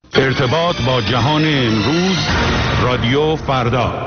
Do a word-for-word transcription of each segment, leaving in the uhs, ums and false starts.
ارتباط با جهان امروز، رادیو فردا.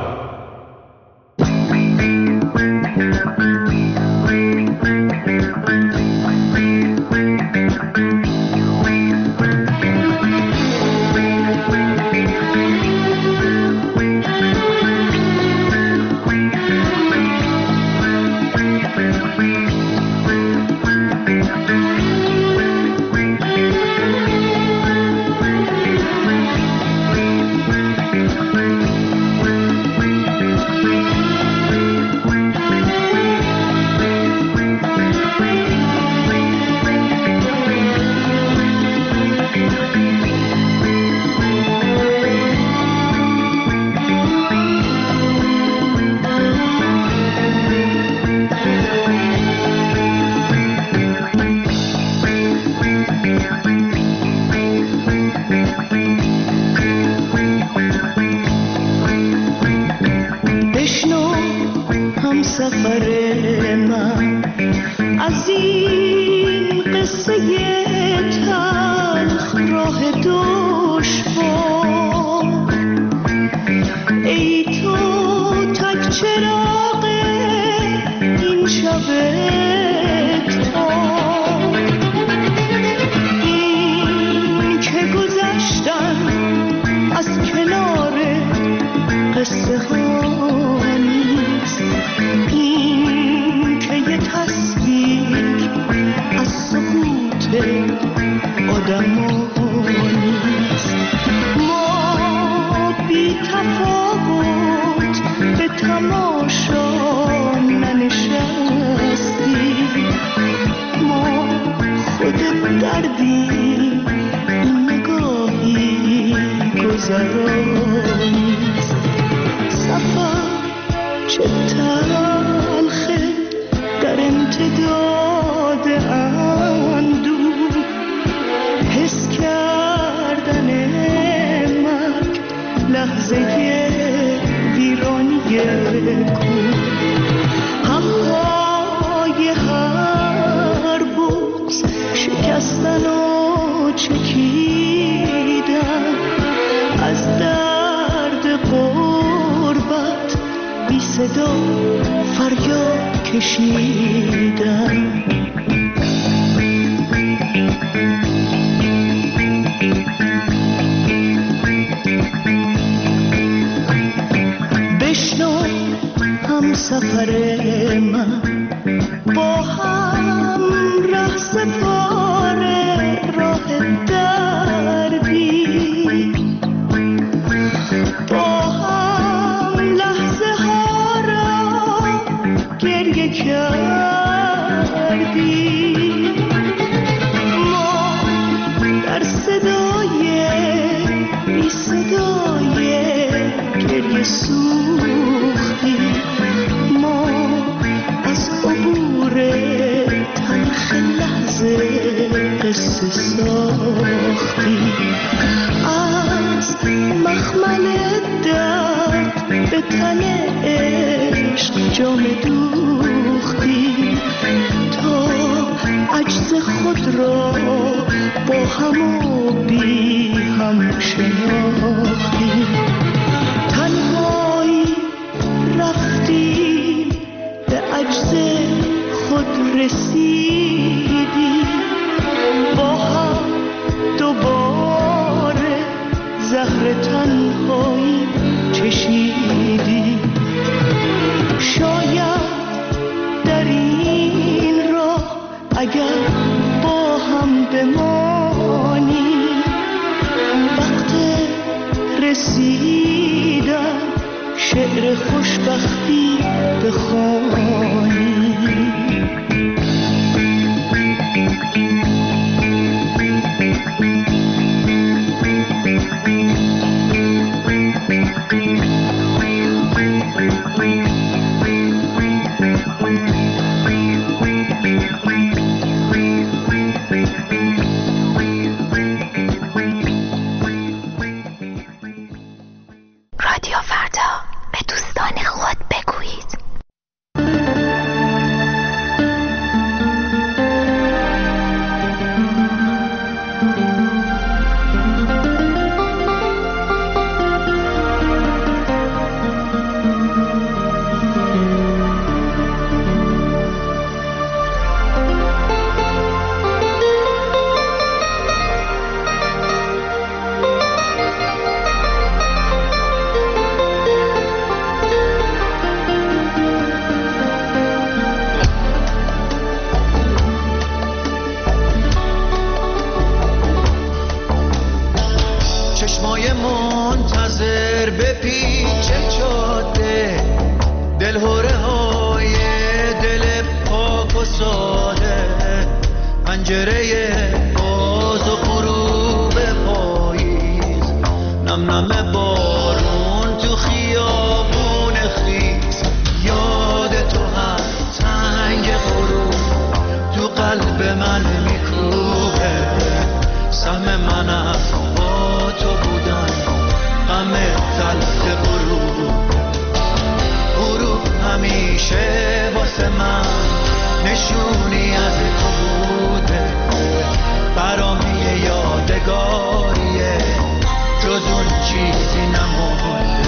چشمای منتظر به پیچ جاده، دلهوره های دل پاک و ساده، پنجره باز و غروب پاییز، نم نم بارون تو خیابون خیز، یاد تو هر تنگ غروب تو قلب من میکوبه، سهم من از با تو بودن، غم تلخ غروب، غروب همیشه واسه من نشونی از تو بوده، برام یه یادگاریه جز اون چیزی نمونده.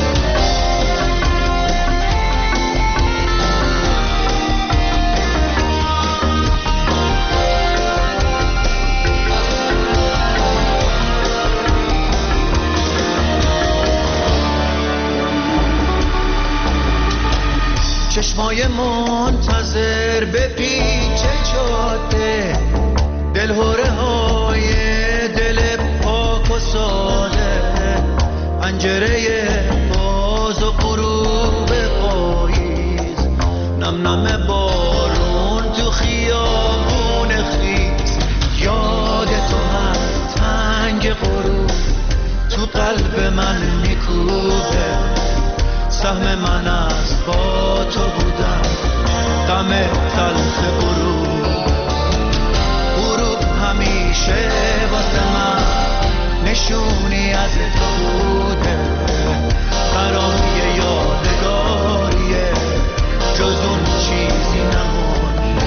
چشمای منتظر به پیچ جاده، دلهوره های دل پاک و ساده، پنجره باز و غروب پاییز، نم نم بارون تو خیابون خیز، یاد تو هر تنگ غروب تو قلب من میکوبه، سهم من از با تو بودن، غم تلخ غروب، غروب همیشه واسه من نشونی از تو بوده، برام یه یادگاریه جز اون چیزی نمونده.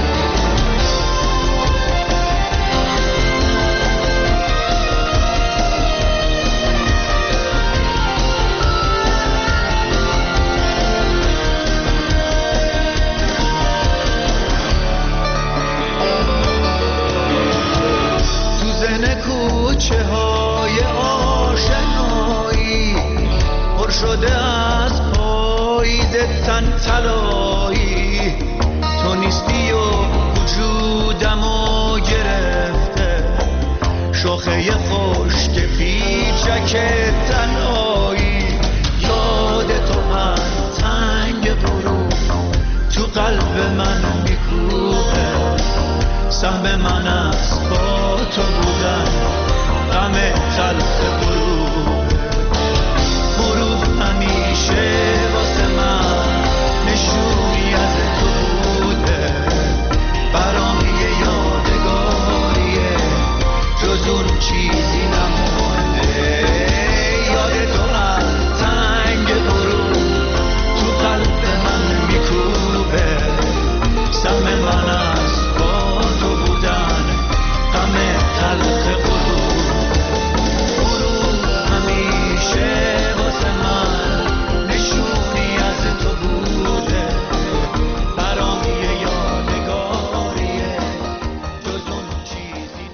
کوچه های آشنایی پر شده از پاییز تن طلایی، تو نیستی و وجودمو گرفته، شاخه خشک پیچک تنهایی، یاد تو هر تنگ غروب تو قلب من میکوبه، سهم من از با تو بودن، غم تلخ غروب، غروب همیشه واسه من نشونی از تو بوده، برام یه یادگاریه جز اون چیزی نمونده، یاد تو هر تنگ غروب تو قلب من میکوبه، سهم من از با تو بودن، غم تلخ غروب، غروب همیشه واسه من نشونی از تو بوده، برام یه یادگاریه جز اون چیزی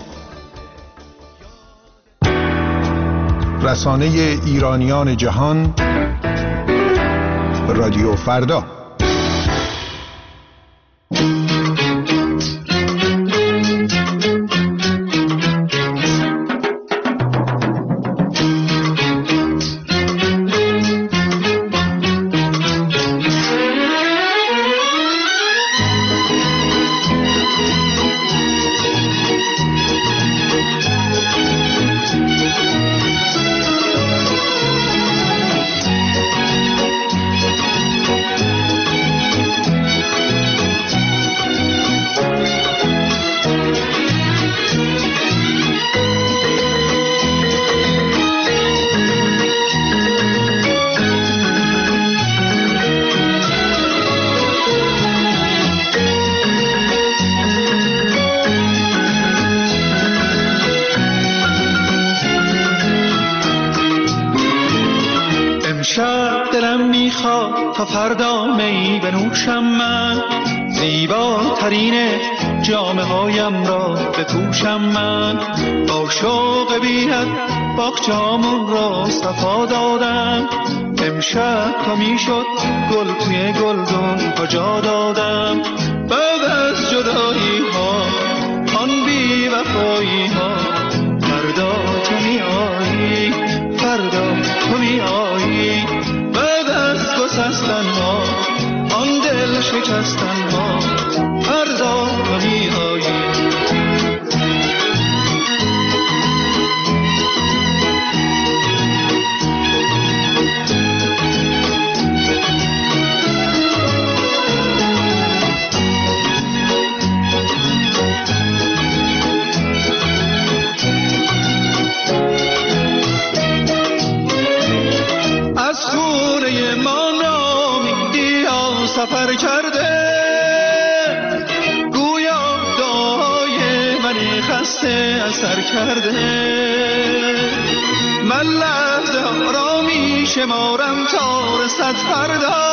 نمونده. رسانه ایرانیان جهان، رادیو فردا. تا فردا می بنوشم من، زیباترین جامه هایم را بپوشم من، با شوق بی‌حد باغچه‌هامون را صفا دادم، امشب تا میشد گل توی گلدون کجا دادم، بعد از جدایی ها آن بی وفایی ها فردا تو میایی، شکستن ها، آن دل شکستن ها، فردا تو میایی. سفر کرده گویا دعای من خسته اثر کرده، من لحظه ها را می شمارم تا رسد فردا،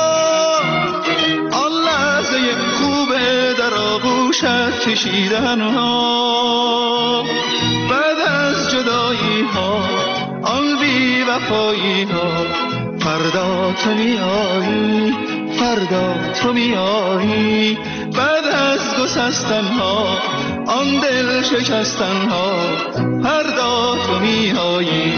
آن لحظه خوبه در آغوشت کشیدن ها، بعد از جدایی ها آن بی وفایی ها، فردا تو میایی، فردا تو میایی، بعد از گسستن ها آن دل شکستن ها، فردا تو میایی.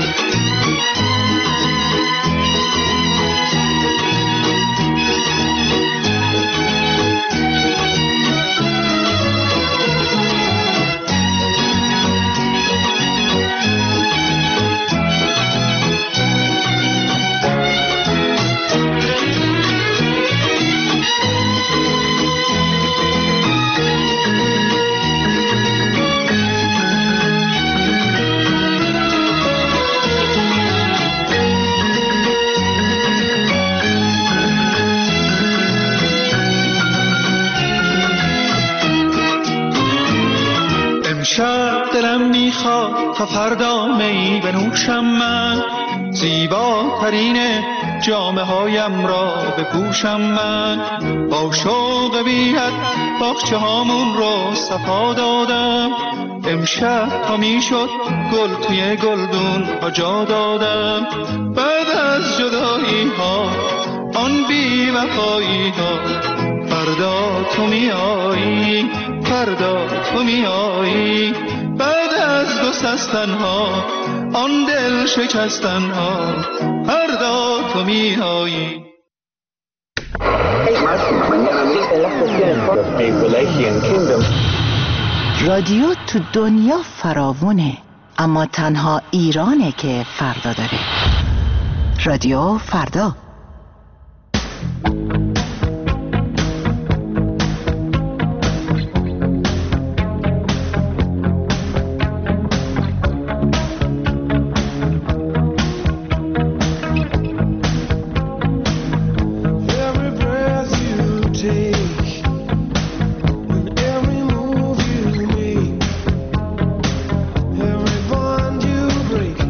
شب دلم میخواد تا فردا می بنوشم من، زیباترین جامه هایم را بپوشم من، با شوق بی‌حد باغچه هامون رو صفا دادم، امشب تا میشد گل توی گلدون ها جا دادم، بعد از جدایی ها آن بی وفایی ها، فردا تو میایی، فردا تو میایی، بعد از گسستن ها آن دل شکستن ها، فردا تو میایی. رادیو تو دنیا فراوونه، اما تنها ایرانه که فردا داره. رادیو فردا.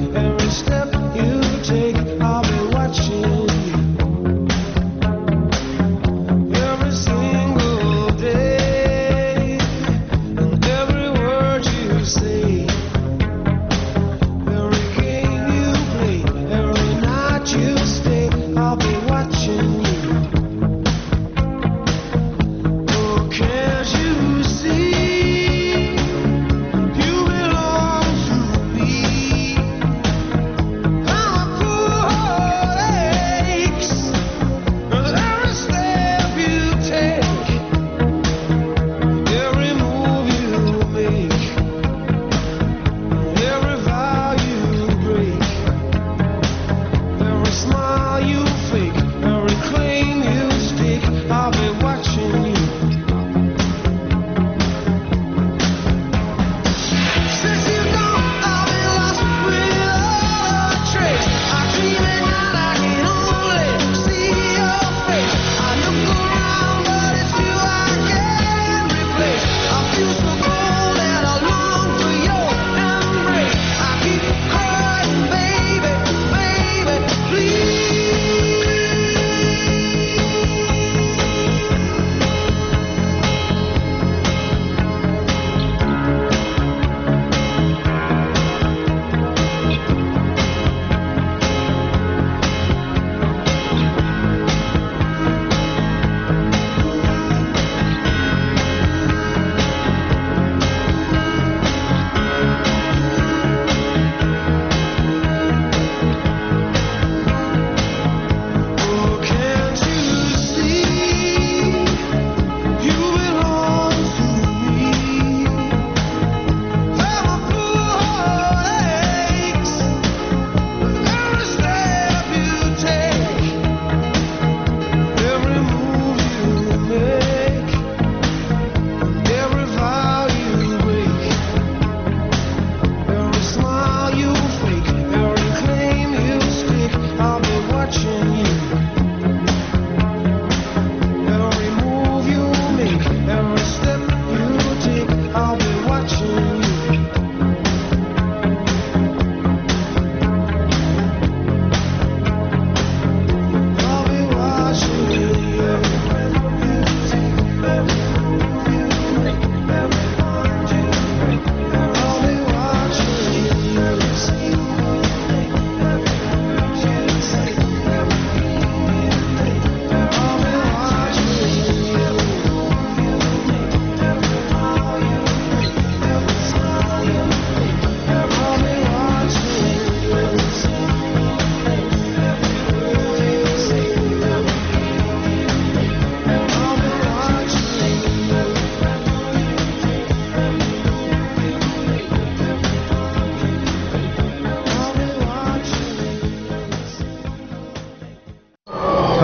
Step you take, I'll be watching you.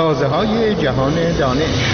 سازه‌های جهان دانش.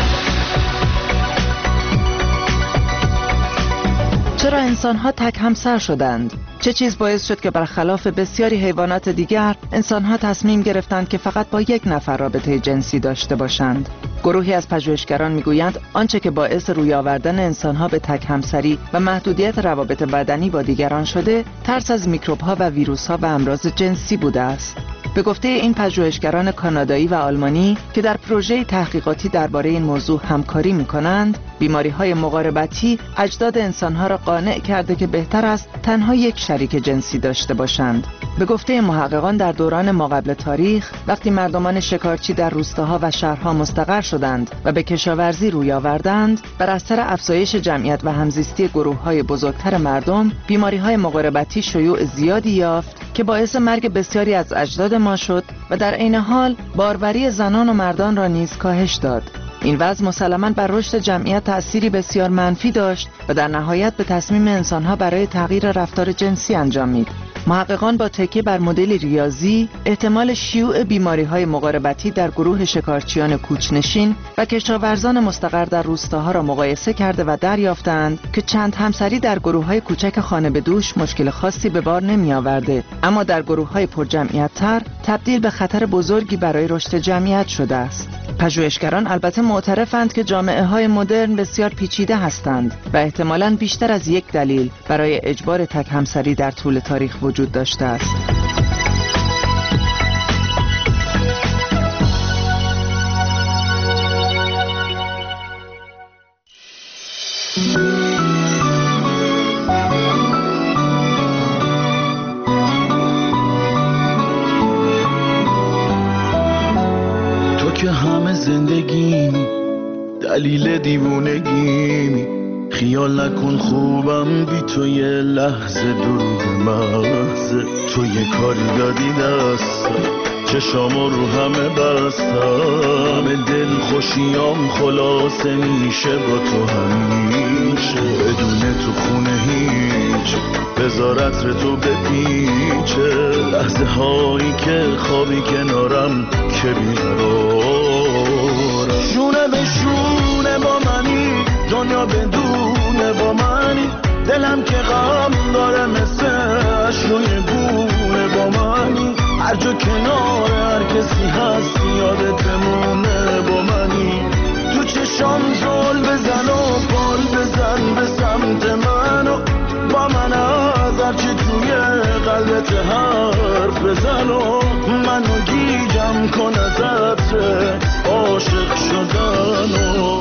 چرا انسان‌ها تک همسر شدند؟ چه چیز باعث شد که برخلاف بسیاری حیوانات دیگر انسان‌ها تصمیم گرفتند که فقط با یک نفر رابطه جنسی داشته باشند؟ گروهی از پژوهشگران میگویند آنچه که باعث روی آوردن انسان‌ها به تک همسری و محدودیت روابط بدنی با دیگران شده، ترس از میکروب‌ها و ویروس‌ها و امراض جنسی بوده است. به گفته این پژوهشگران کانادایی و آلمانی که در پروژه تحقیقاتی درباره این موضوع همکاری می‌کنند، بیماری‌های مقاربتی اجداد انسان‌ها را قانع کرده که بهتر است تنها یک شریک جنسی داشته باشند. به گفته محققان در دوران ماقبل تاریخ، وقتی مردمان شکارچی در روستاها و شهرها مستقر شدند و به کشاورزی روی آوردند، بر اثر افزایش جمعیت و همزیستی گروه‌های بزرگتر مردم، بیماری‌های مقاربتی شیوع زیادی یافت که باعث مرگ بسیاری از اجداد ما شد و در عین حال باروری زنان و مردان را نیز کاهش داد. این وضع مسلماً بر رشد جمعیت تأثیری بسیار منفی داشت و در نهایت به تصمیم انسان‌ها برای تغییر رفتار جنسی انجامید. محققان با تکیه بر مدل ریاضی احتمال شیوع بیماری‌های مقاربتی در گروه شکارچیان کوچ‌نشین و کشاورزان مستقر در روستاها را مقایسه کرده و دریافتند که چند همسری در گروه‌های کوچک خانه به دوش مشکل خاصی به بار نمی‌آورده، اما در گروه‌های پرجمعیت‌تر تبدیل به خطر بزرگی برای رشد جمعیت شده است. پژوهشگران البته معترفند که جامعه‌های مدرن بسیار پیچیده هستند و احتمالاً بیشتر از یک دلیل برای اجبار تک همسری در طول تاریخ وجود داشته است. تو که همه زندگیمی، دلیل دیوونگیمی، خیال نکن خوبم بی تو یه لحظه دروغ محضه. تو یه کاری دادی دستم، چشامو رو همه بستم، دل خوشیام خلاصه میشه با تو همیشه. بدون تو خونه هیچ، بذار عطر تو بپیچه، لحظه هایی که خوابی کنارم که بیقرارم. شونه به شونه با منی، دنیا بدونه با منی، دلم که غم داره مثل اشروی بونه با منی. هر جا کنار هر کسی هست یادت بمونه با منی. تو چشام زل بزن و پال بزن به سمت منو، با من از هرچی توی قلبت حرف بزن و منو گیجم کن از عطر عاشق شدن و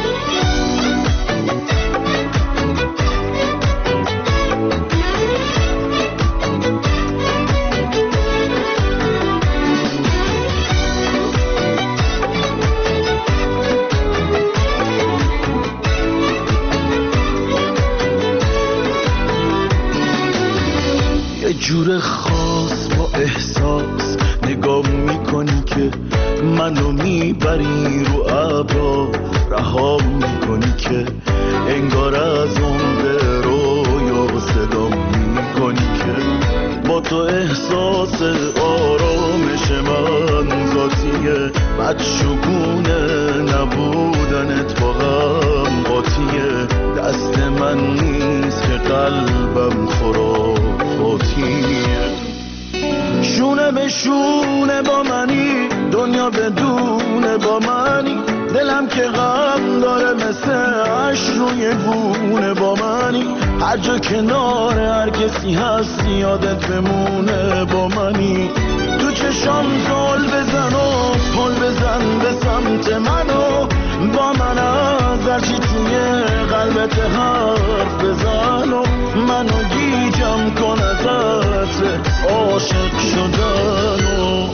جور خاص با احساس نگاه میکنی که منو میبری رو ابرا، رها میکنی که انگار از عمق رویا صدا میکنی که با تو احساس آرامش من ذاتیه، بدشگونه نبودنت با هم قاطیه. دست من نیست که قلبم خرافاتیه. شونه به شونه با منی، دنیا بدونه با منی، دلم که غم داره مثل اشروی بونه با منی. هر جا کنار هر کسی هست یادت بمونه با منی. تو چشام زل بزن و پل بزن به سمت منو، با من از هرچی توی قلبت حرف بزن و منو گیجم کن از عطر عاشق شدن و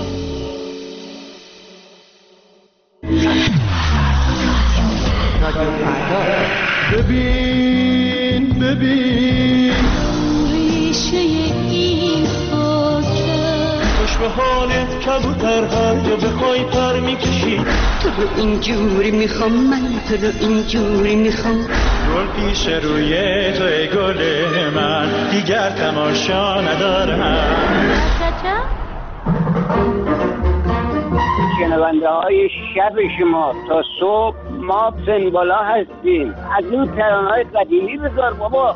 ببین ببین ریشه این خاطر، خوش به حالت کبوتر هر جا بخوای پر میکشی. تو رو اینجوری میخوام، من تو رو اینجوری میخوام. گل پیش روی تو ای گل من، دیگر تماشا ندارم. شنونده های برای شب شما تا صبح ما سنبالا هستیم. از این ترانه‌های قدیمی بذار بابا.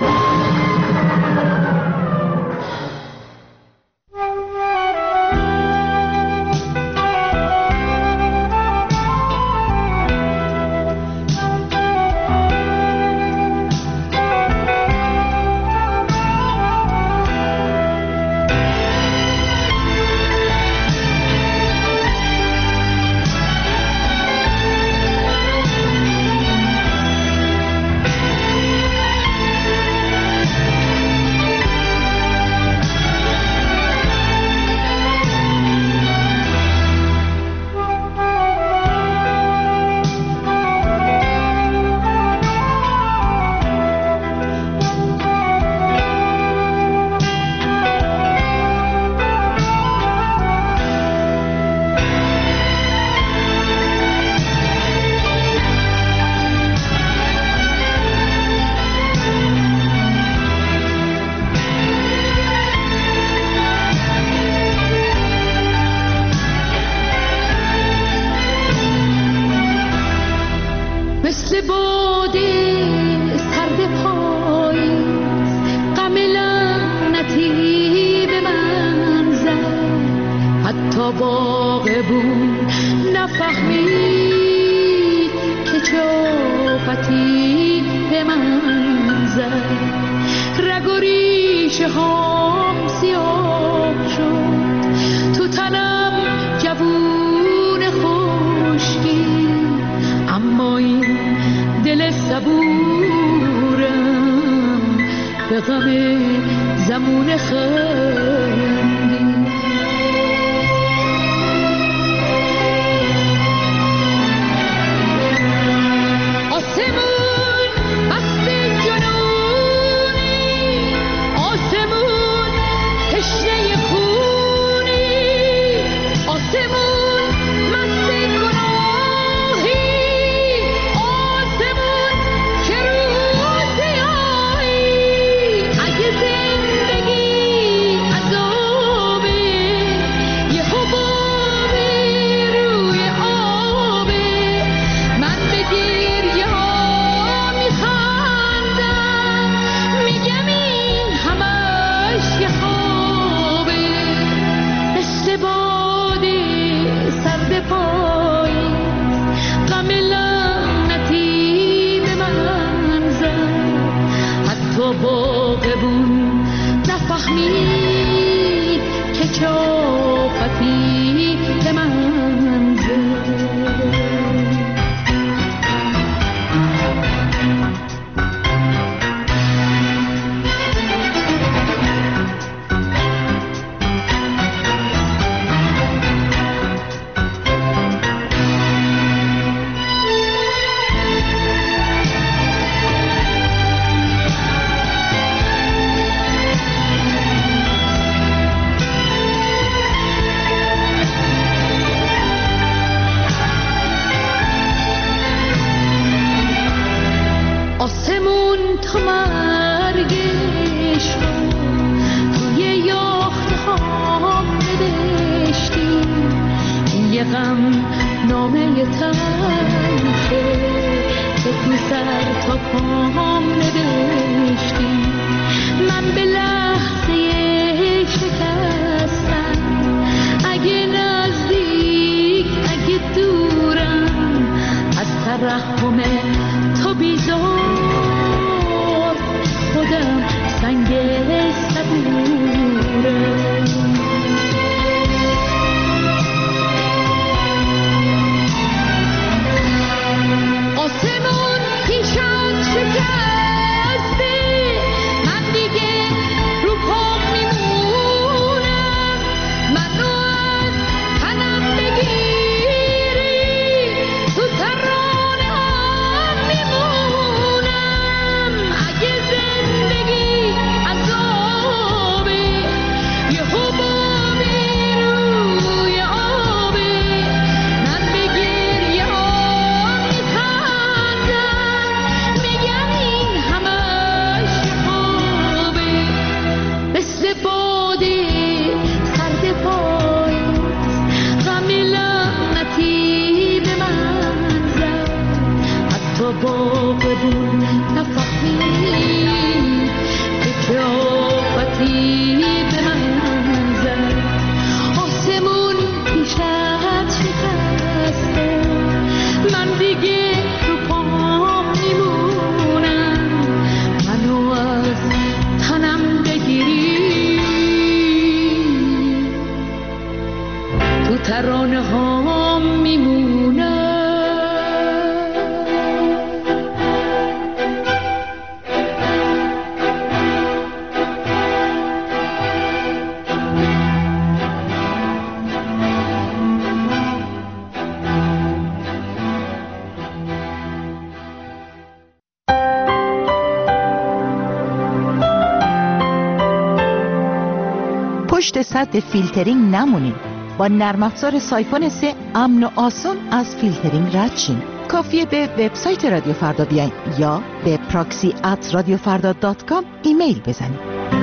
پشت سد فیلترینگ نمونین. با نرم افزار سایفون سه امن و آسان از فیلترینگ رد شین. کافیه به وبسایت رادیو فردا بیاین یا به پراکسی ات رادیو فردا دات کام ایمیل بزنید.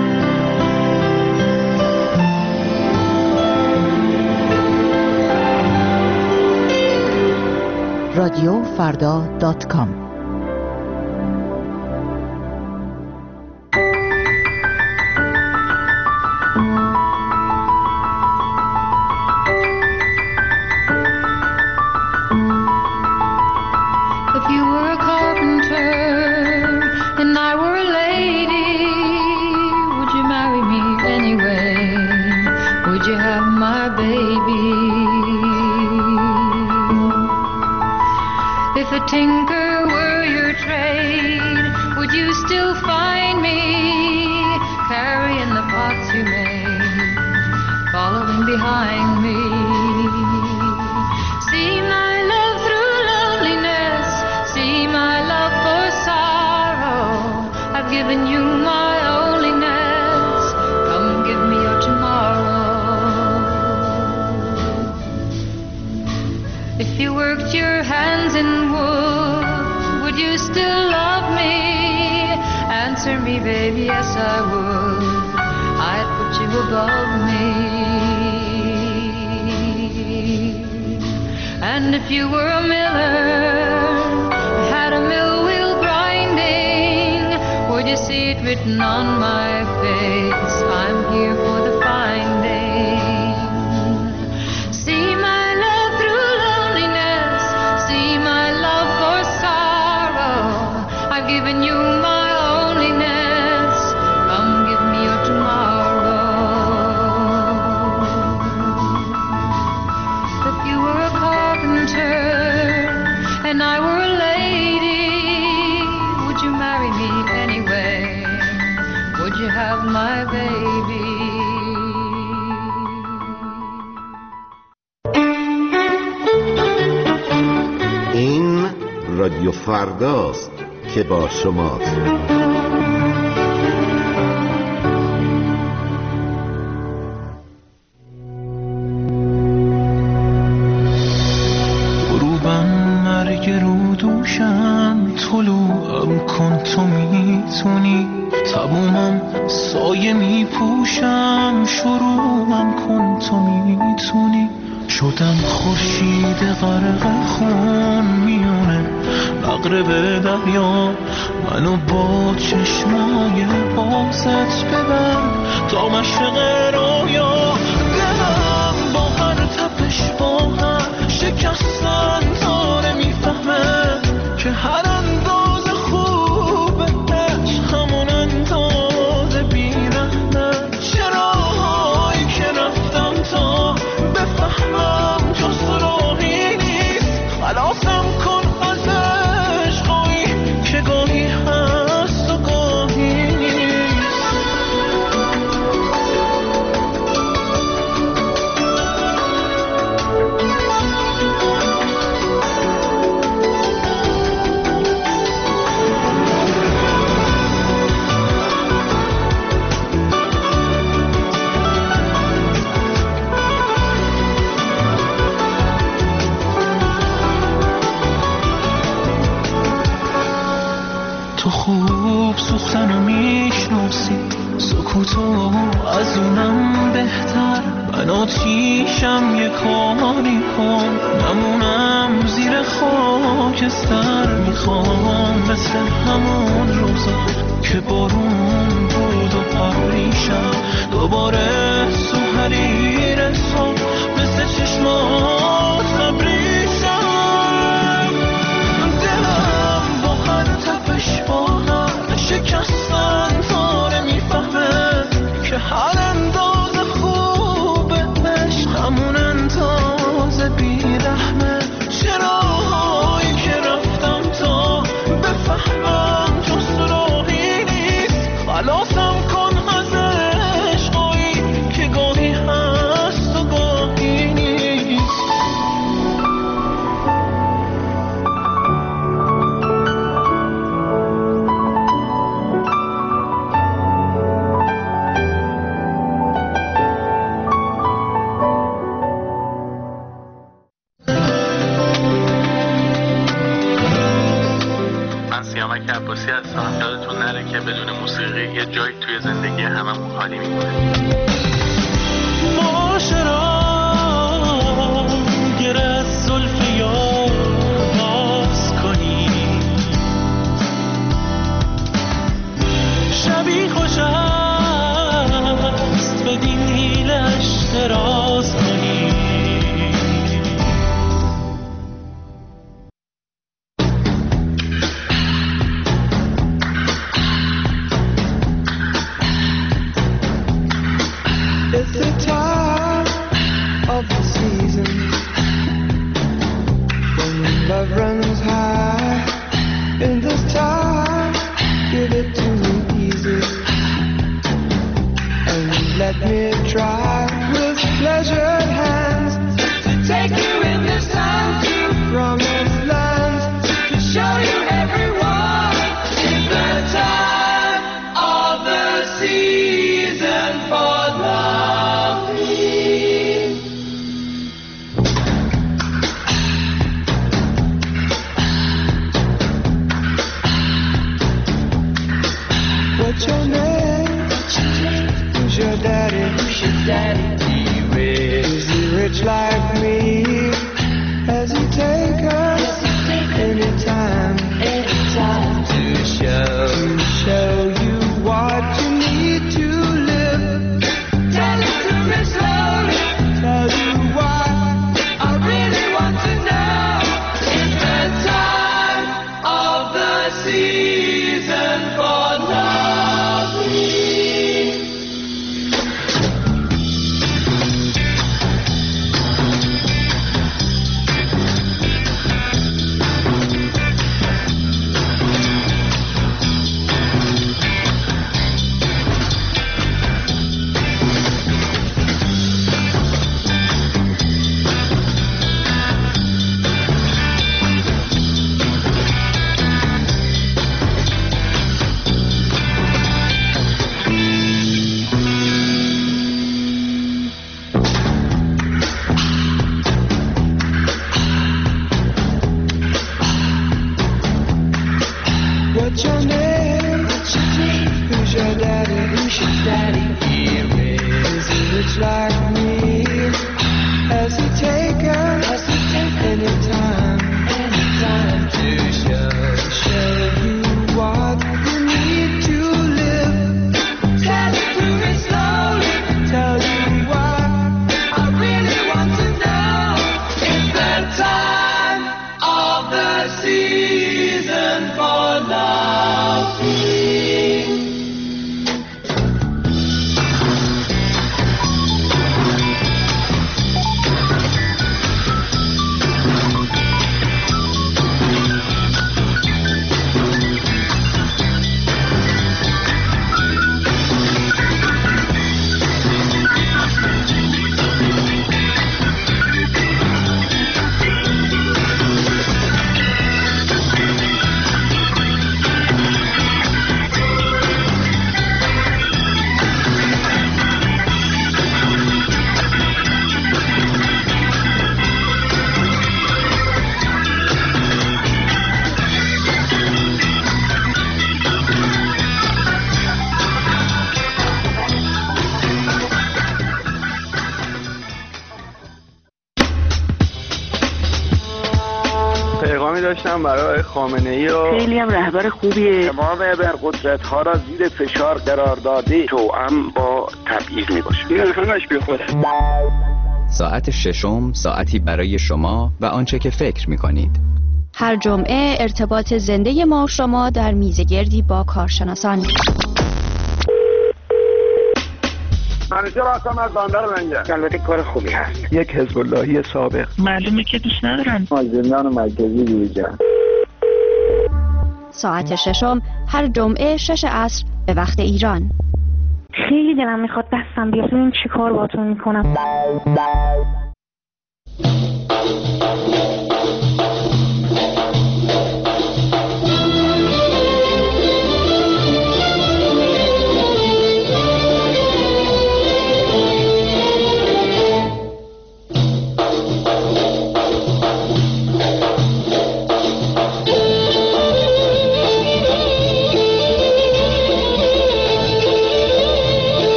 رادیو فردا دات کام. Tinker were your trade, would you still find me carrying the pots you made, following behind me? See my love through loneliness, see my love for sorrow. I've given you my loneliness, come give me your tomorrow. If you worked your hands in would you still love me? Answer me, baby, yes I would. I'd put you above me. And if you were a miller, had a mill wheel grinding, would you see it written on my face? I'm here for the finding. See my love through loneliness, see my love for sorrow. I've given you my loneliness, come give me your tomorrow. If you were a carpenter and I were a lady, would you marry me anyway? Would you have my baby? این رادیو فرداست که با شماست. غروبم مرگ رو دوشم، طلوعم کن تو میتونی، تمومم سایه میپوشم، شروعم کن تو میتونی. شدم خورشید غرق خون میونه مغرب دریا، منو با چشمای بازت ببر تا مشرق رویا. دلم با هر تپش با هر شکستن داره میفهمه که هر اندازه خوبه همون اندازه بیرحمه. چراهایی که رفتم تا بفهمم جز راهی نیست، خلاصم کن از عشقایی که گاهی هست و گاهی نیست. تو خوب سوختنو میشناسی، سکوتو از اونم بهتر. من آتیشم یه کاری کن نمونم زیر خاکستر. میخوام مثل همون روزا که بارون بود و پریشم دوباره سوهریر سا مثل چشمات خبریشم. دلم با هر تپش با هر شکستن داره میفهمه که هر اندازه خوبه عشق همون اندازه بیرحمه. چراهایی که رفتم تا بفهمم جز راهی نیست، خلاصم کن از عشقایی که گاهی هم دلش دراز کنی. It's the time of the season when love runs high. In this time, give it to me easy and let me try with pleasured hands to take you in this time to promised lands, to show you everyone. It's the time of the season for loving. What's your name? Who's your daddy? Who's your daddy? He rich. Is he rich like me? Has he take us anytime? Anytime to show to show you what you need to live. Tell it to me slowly. Tell you what I really want to know. It's the time of the season for loving. What's your name? Who's your daddy? Who's your daddy? Here is he rich like me? Has he taken Has he taken any time? Any time to show show you what you need to live? Tell it to me slowly. Tell you what I really want to know. It's the time of the season for loving. پیغامی داشتم برای خامنه‌ای و خیلی هم رهبر خوبیه. تمام ابرقدرت‌ها را زیر فشار قرار داده توأم با تبعیض میباشه. این همش بیخوده. ساعت ششم ساعتی برای شما و آنچه که فکر میکنید. هر جمعه ارتباط زنده ما و شما در میزگردی با کارشناسان. منیجر هستم از بندر منجر. البته کار خوبی هست. یک حزب اللهی سابق. معلومه که دوست ندارن. از زندان مرکزی بیرون. ساعت ششم هر جمعه شش عصر به وقت ایران. خیلی دلم میخواد دستم بیاد ببین چی کار باهاتون میکنم.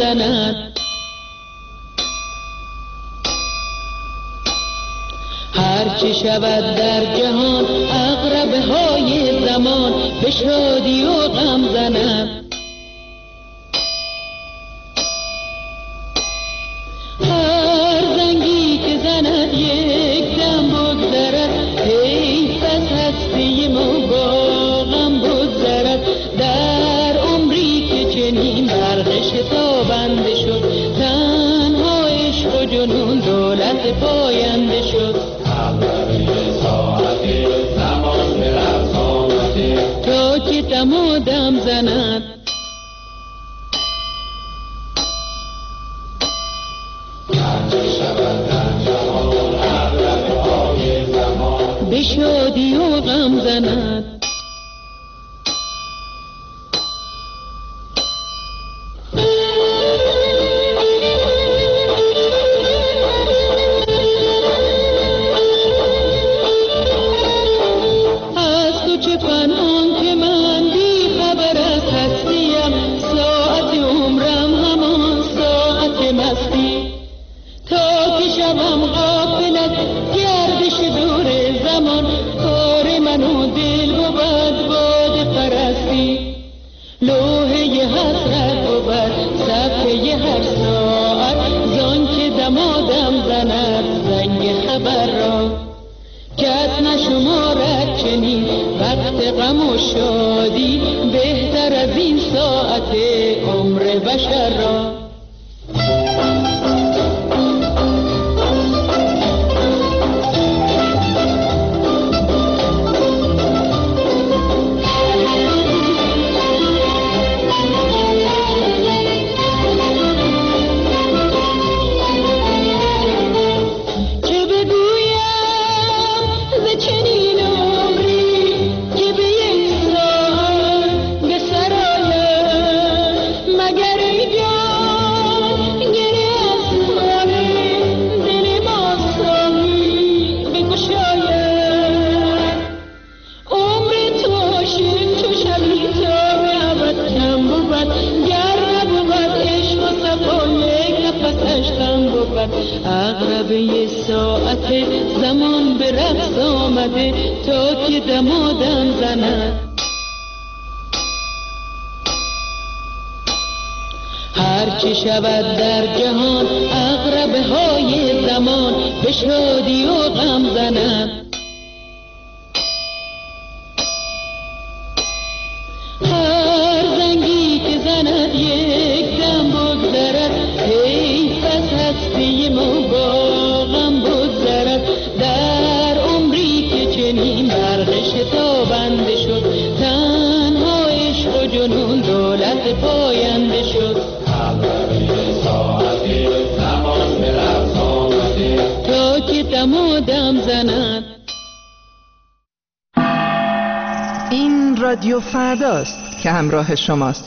زند. هرچی شود در جهان عقربه های زمان به شادی و غم زند. هر زنگی که زند یک دم بگذرد، حیف از هستی ما با غم بگذرد. در عمری که چنین برق شتابنده شد، تنها عشق و جنون دولت پاینده شد. تا که دم و دم زند، به شادی و غم زند. عقربه ساعت زمان به رقص آمده تا که دم و دم زند. هرچی شود در جهان عقربه های زمان به شادی و غم زند. هر زنگی که زند یک دم بگذرد، حیف از هستی ما با غم بگذرد. در عمری که چنین برق شتابنده شد، تنها عشق و جنون دولت پاینده شد. تا که دم و دم زند. این رادیو فرداست که همراه شماست.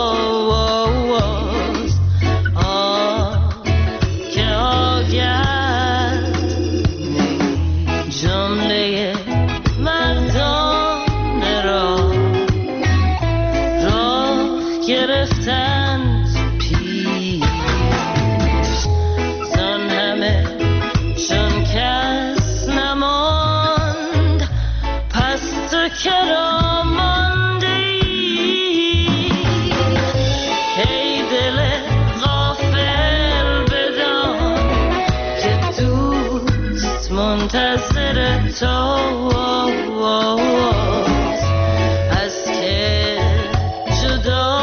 آه که آگه منتظر تو از که جدا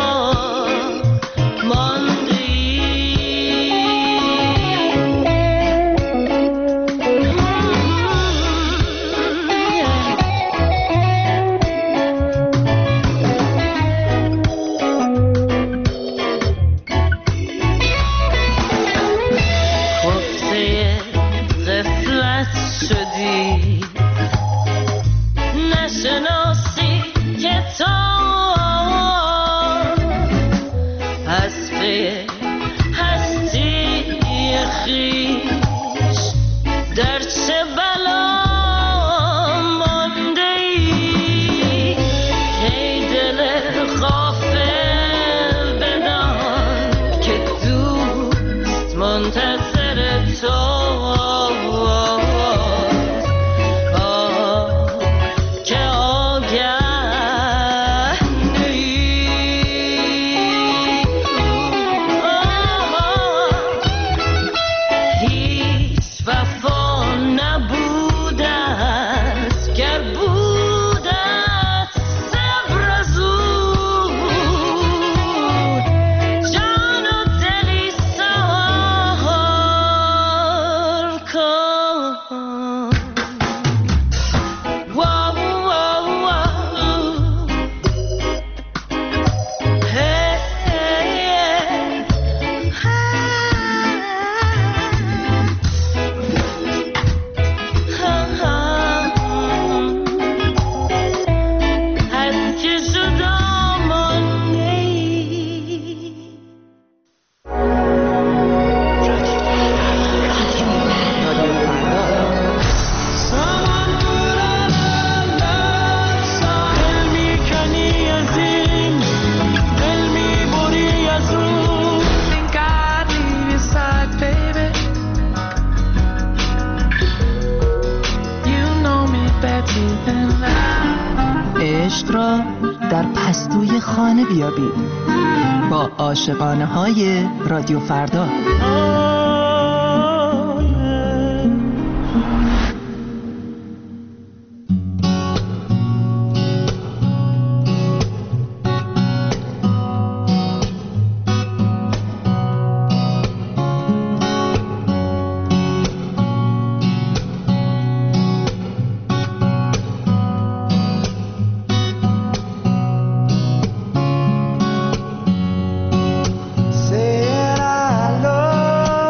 عشق را در پستوی خانه بیابید با عاشقانه های رادیو فردا. Saying I love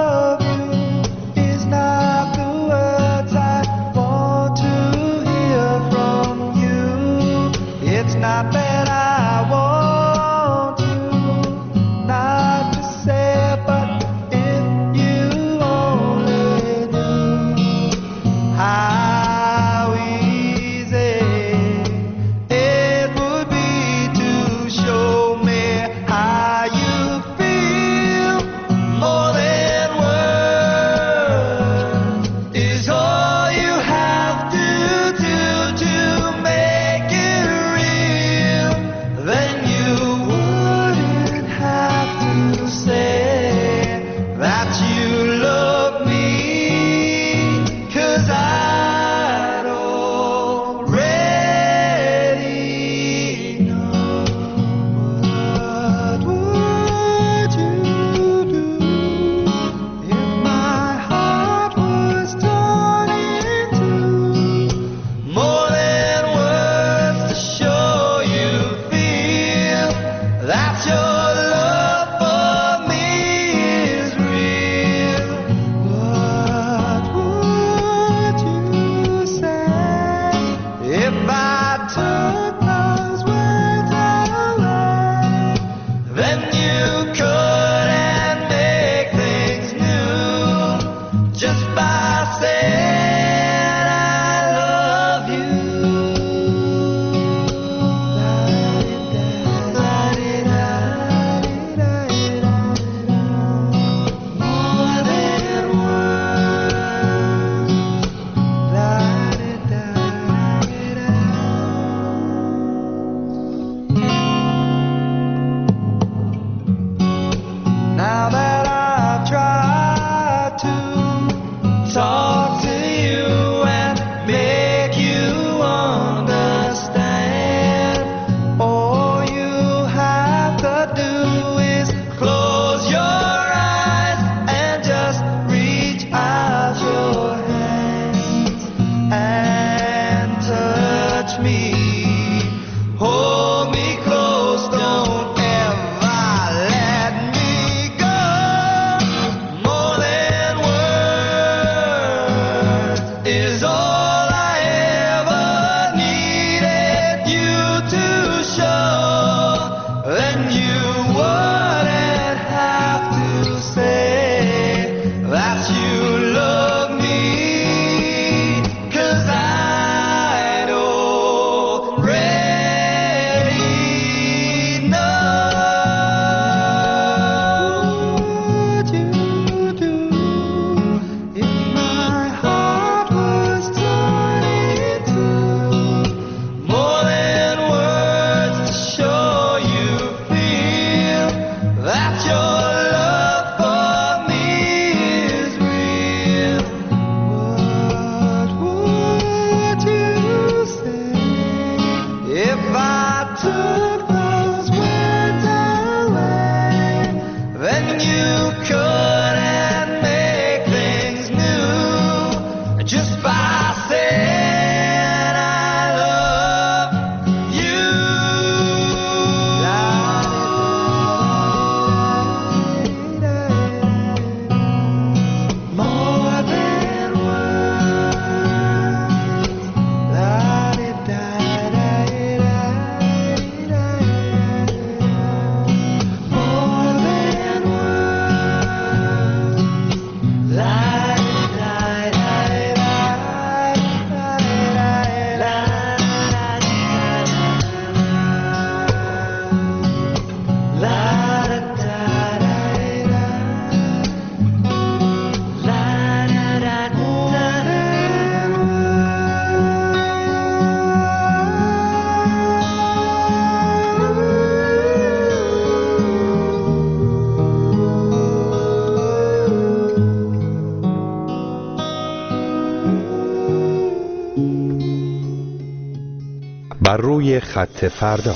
بر روی خط فردا.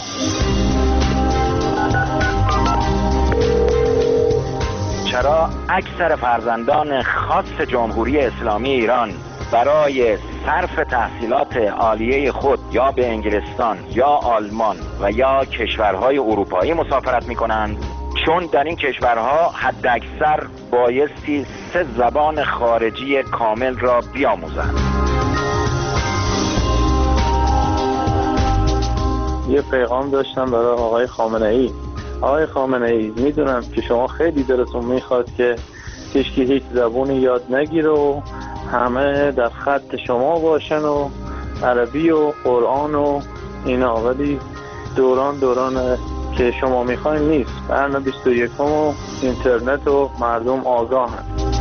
چرا اکثر فرزندان خاص جمهوری اسلامی ایران برای صرف تحصیلات عالیه خود یا به انگلستان یا آلمان و یا کشورهای اروپایی مسافرت می کنند؟ چون در این کشورها حداکثر بایستی سه زبان خارجی کامل را بیاموزند. یه پیغام داشتم برای آقای خامنه ای. آقای خامنه ای، میدونم که شما خیلی دلتون میخواد که هیچکی هیچ زبونی یاد نگیره و همه در خط شما باشن و عربی و قرآن و اینا، ولی دوران دوران که شما میخواین نیست. قرن بیست و یکم و اینترنت و مردم آگاهن.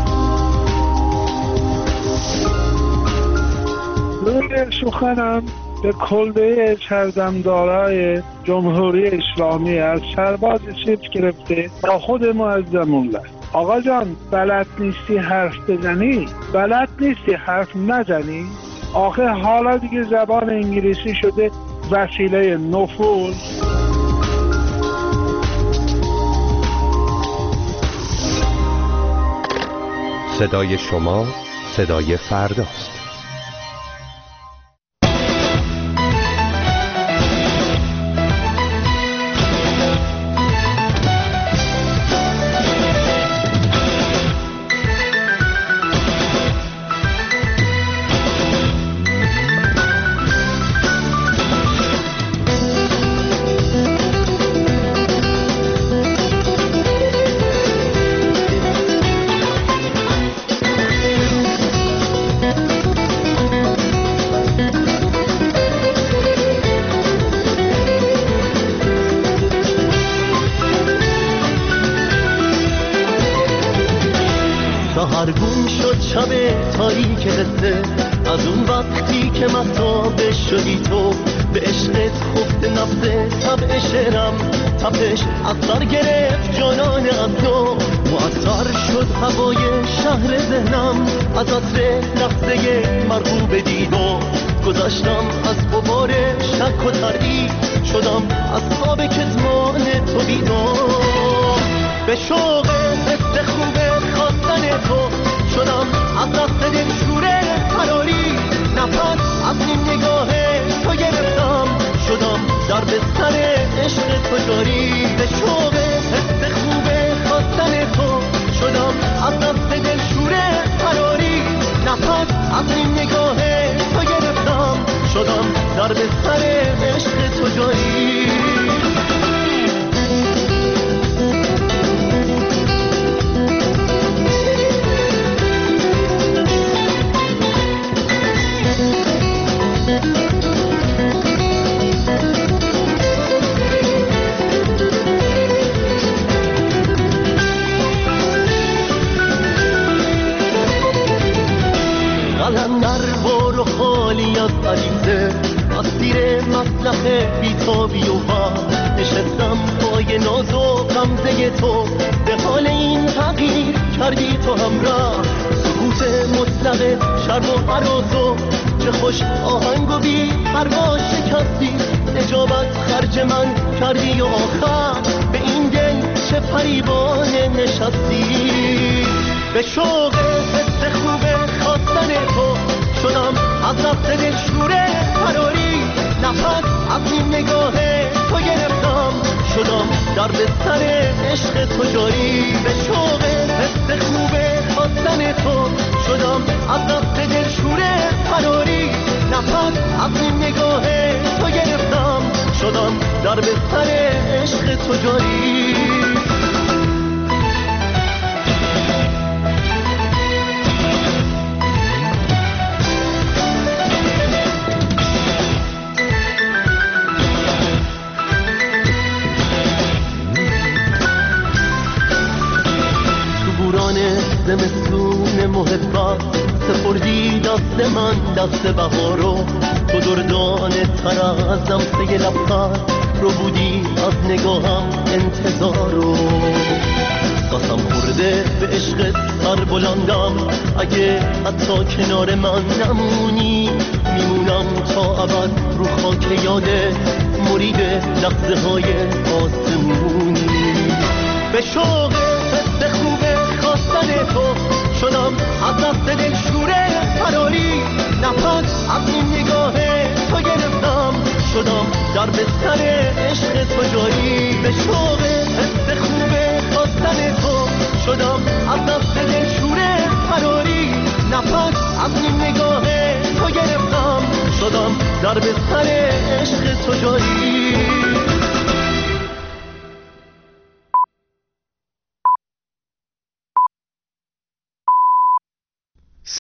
روی سخنم به کلبه چردمدارای جمهوری اسلامی از سرباز سیب گرفته تا خود معظمون لست. آقا جان، بلد نیستی حرف بزنی؟ بلد نیستی حرف نزنی؟ آخه حالا دیگه زبان انگلیسی شده وسیله نفوذ. صدای شما صدای فرداست. سهرگون شد شب تاریک قصه، از اون وقتی که مهتاب شدی تو، به عشقت خفت نفس طبع شعرم، تپش از سر گرفت جانان از تو، مؤثر شد هوای شهر ذهنم، از عطر لحظه مرغوب دیدو، گذشتم از غبار شک و تردید، شدم از خواب کتمان تو بیدار، به شوق حس خوب خواستن تو شدم، از دست دل شوره فراری، نفس از این نگاه تو گرفتم، شدم در بستر عشق تو جاری، به شوق حس خوب خواستن تو شدم، از دست دل شوره فراری، نفس از این نگاه تو گرفتم، شدم در بستر عشق تو جاری. قلندر بار و خالی از عریضه، از زیر مسلخ بیتابی و ها، نشستم پای ناز و غمزه تو، به حال این تغییر کردی تو همراه، سکوت مطلق شرم و عراض و چه خوش آهنگ و بی پروا شکستی، اجابت خرج من کردی و آخر به این دل چه فریبان نشستی، به شوق حس خوب خواستن تو شدم، از دست دل شوره فراری، نفس از این نگاه تو گرفتم، شدم در بستر عشق تو جاری، به شوق حس خوب خواستن تو شدم، از دست دل شوره فراری، نفس از این نگاه تو گرفتم، شدم در بستر عشق تو جاری. زمستون محبت سپردی دست من دست بهارو، تو دردان تر از دمسه لبخند رو بودی از نگاهم انتظارو، قسم خورده به عشق سر بلندم، اگه حتی کنار من نمونی میمونی بمونم تا ابد رو خاک یاد مرید لحظه های آسمونی. به شوق حس خوب خواستن تو شدم از دست دلشور فراری، نفس از این نگاه تو گرفتم شدم در بستر عشق تو جاری. به شوق حس خوب خواستن تو شدم از دست دلشور فراری، نفس از این نگاه تو گرفتم شدم در بستر